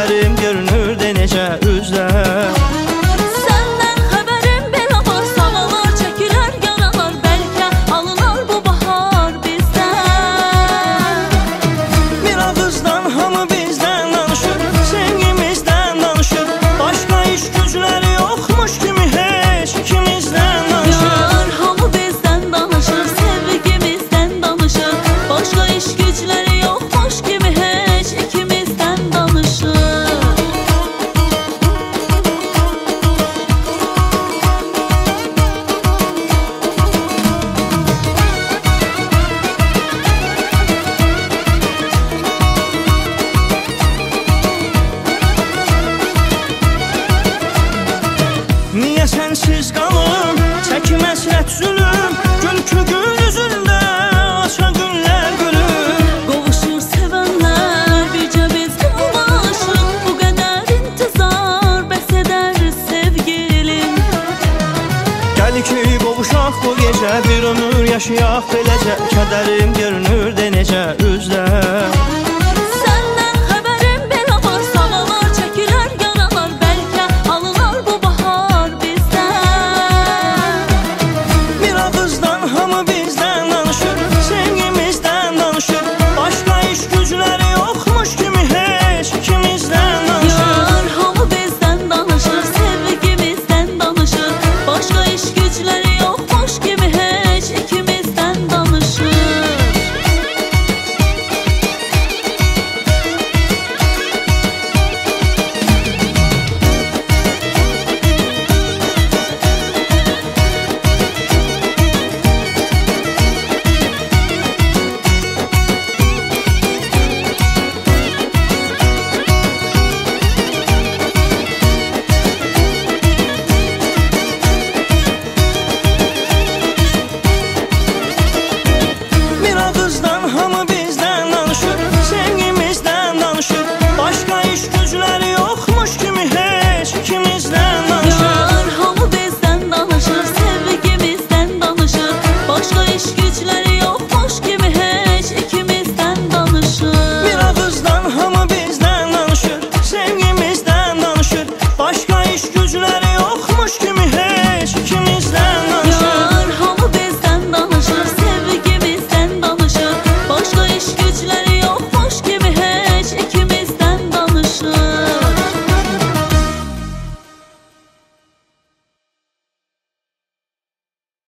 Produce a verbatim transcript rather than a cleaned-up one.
kədərim görünür də necə üzdə. Səndən xəbərim belə var, sağalar çəkilər yaralar, bəlkə alınar bu bahar bizdən. Bir ağızdan hamı bizdən danışır, sevgimizdən danışır, başqa iş gücləri yoxmuş kimi heç ikimizdən danışır. Yar hamı bizdən danışır, sevgimizdən danışır, başqa iş gücləri yoxmuş kimi heç ikimizdən danışır. Niyə sənsiz qalım, çəkməz hət zülüm, gül ki gül üzündə aşa günlər gülür. Qovuşur sevənlər, bircə biz qalmışıq, bu qədər intizar bəs edər sevgilim. Gəl ki qovuşaq bu gecə, bir ömür yaşayaq beləcə, kədərim görünür də necə üzdə.